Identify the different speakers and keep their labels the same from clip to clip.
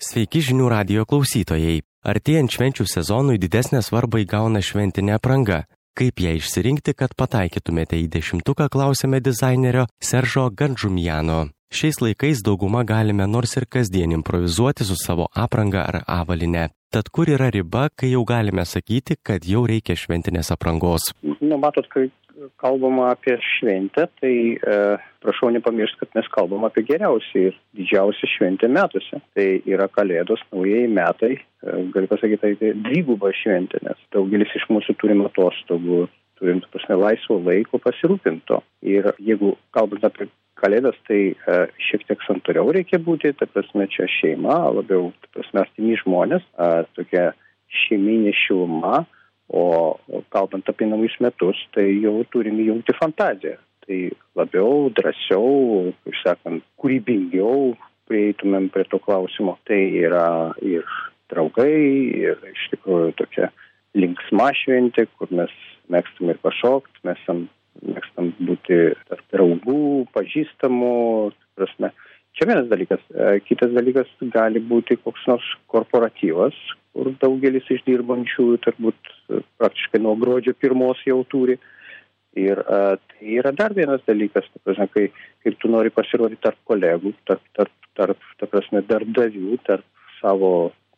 Speaker 1: Sveiki žinių radijo klausytojai. Artėjant švenčių sezonui didesnę svarbą įgauna šventinė apranga. Kaip ją išsirinkti, kad pataikytumėte į 10-tuką, klausėme dizainerio Seržo Gandžumjano. Šiais laikais dauguma galime nors ir kasdien improvizuoti su savo apranga ar avaline. Tad kur yra riba, kai jau galime sakyti, kad jau reikia šventinės aprangos?
Speaker 2: Matot, kai kalbama apie šventę, tai prašau nepamiršti, kad mes kalbam apie geriausią ir didžiausią šventę metuose. Tai yra Kalėdos, naujieji metai, galiu pasakyti, tai dviguba šventė, nes daugelis iš mūsų turim atostogų, turim laisvo laiko pasirūpinto. Ir jeigu kalbant apie Kalėdas, tai šiek tiek santūriau reikia būti, čia šeima, labiau, artimi žmonės, tokia šeiminė šiluma. O kalbant apie naujus metus, tai jau turime jungti fantaziją. Tai labiau, drąsiau, kaip sakant, kūrybingiau prieitumėm prie to klausimo. Tai yra ir draugai, ir iš tikrųjų tokia linksma šventė, kur mes mėgstam ir pašokti, mes mėgstam būti tarp draugų, pažįstamų. Čia vienas dalykas. Kitas dalykas gali būti koks nors korporatyvas, kur daugelis išdirbančių turbūt praktiškai nuo gruodžio 1 jau turi. Ir tai yra dar vienas dalykas, kai tu nori pasirodyti tarp kolegų, tarp darbdavių, tarp savo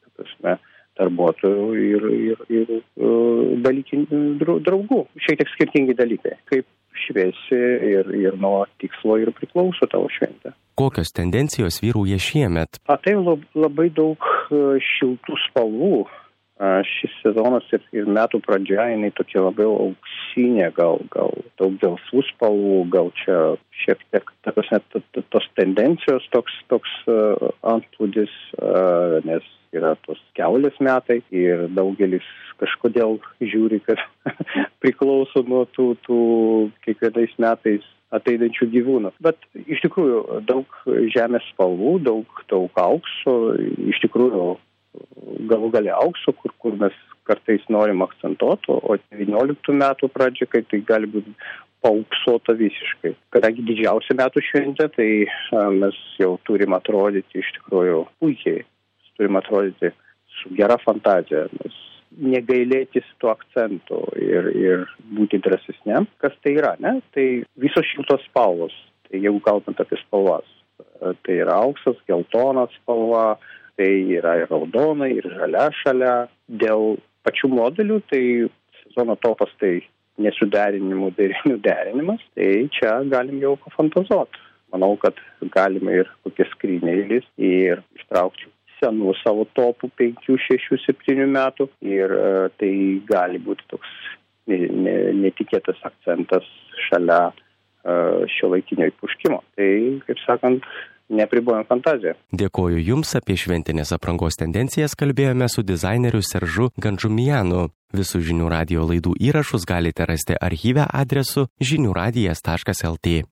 Speaker 2: darbuotojų ir draugų. Šiek tiek skirtingi dalykai. Kaip šviesi ir nuo tikslo ir priklauso tavo šventė.
Speaker 1: Kokios tendencijos vyrauja šiemet?
Speaker 2: Tai labai daug šiltų spalvų. Šis sezonas ir metų pradžia, jinai tokia labiau auksinė, gal daug gelsvų spalvų, gal čia šiek tiek tos tendencijos toks antplūdis, nes yra tos kiaulės metai ir daugelis kažkodėl žiūri, kad priklauso nuo tų kiekvienais metais ateinančių gyvūnų. Bet iš tikrųjų daug žemės spalvų, daug aukso, iš tikrųjų galų gale aukso, kur mes kartais norim akcentuoti, o 19 metų pradžia, kai tai gali būti paauksota visiškai. Kadangi didžiausia metų šventė, tai mes jau turim atrodyti iš tikrųjų puikiai. Turim atrodyti su gera fantazija, nes negailėtis tų akcentų ir būti drąsesniam. Kas tai yra, ne? Tai visos šiltos spalvos, tai jeigu kalbant apie spalvas, tai yra auksas, geltonas spalva, tai yra ir raudona, ir žalia šalia. Dėl pačių modelių, tai sezono topas tai nesuderinimų derinimas, tai čia galim jau pafantazuoti. Manau, kad galima ir kokie skrynėlis ir ištraukti senų savo topų 5, 6, 7 metų ir tai gali būti toks netikėtas akcentas šalia šiuolaikinio įpuškimo. Tai, kaip sakant, nepribojam fantaziją.
Speaker 1: Dėkoju Jums, apie šventinės aprangos tendencijas kalbėjome su dizaineriu Seržu Gandžumjanu. Visų žinių radijo laidų įrašus galite rasti archyve adresu žiniųradijas.lt.